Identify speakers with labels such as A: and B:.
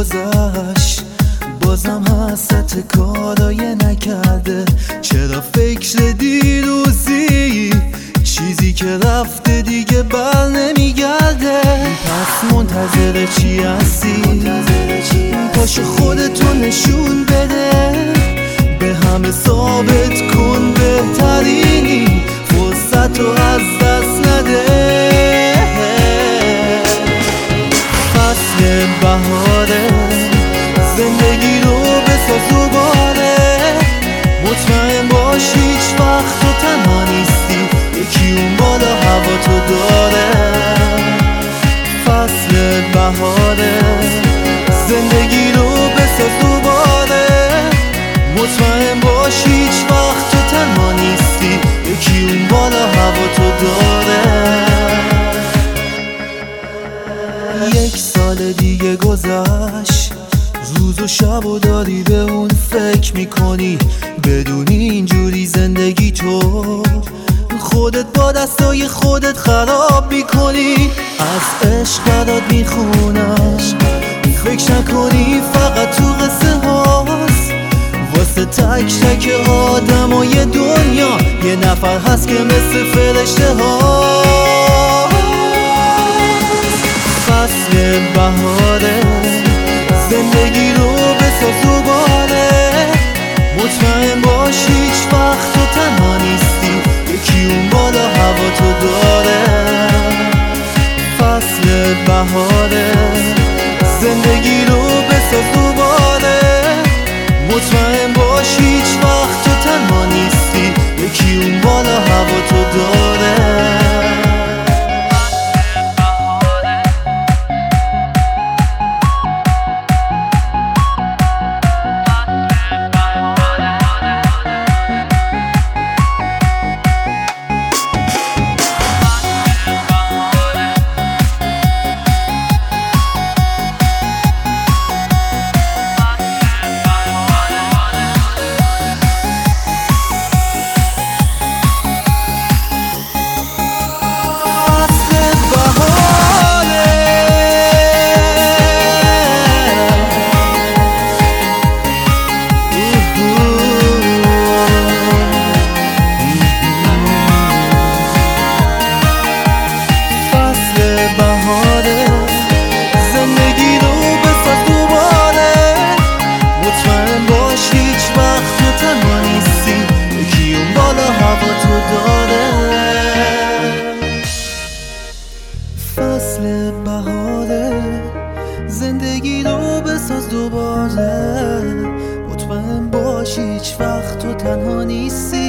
A: گذشت بازم حسرت کارای نکرده. چرا فکر دیروزی چیزی که رفته دیگه بر نمیگرده. پس منتظر چی هستی؟ پاشو خودتو نشون بده، به همه ثابت کن بهترینی، فرصت رو از دست نده. فصل بهاره، زندگی رو بساز دوباره. مطمئن باش هیچ وقت تو تنها نیستی، یکی اون بالا هوا تو داره. فصل بهاره، زندگی رو بساز دوباره. مطمئن باش هیچ وقت تو تنها نیستی، یکی اون بالا هوا تو داره. یک سال دیگه گذشت، روز و شب و داری به اون فکر میکنی. بدونی اینجوری زندگی تو خودت با دستای خودت خراب میکنی. از عشق برات میخونم، فکر نکنی فقط تو قصه هاست. واسه تک تک آدمای دنیا یه نفر هست که مثل فرشته هاست. فصل بهاره، زندگی رو بساز دوباره. مطمئن باش هیچ وقت تو تنها نیستی، یکی اون بالا هوا تو داره. فصل بهاره، زندگی رو بساز دوباره. مطمئن باش هیچ وقت تو تنها نیستی، یکی اون بالا هوا تو داره. فصل بهاره، زندگی رو بساز دوباره. مطمئن باش هیچ وقت تو تنها نیستی،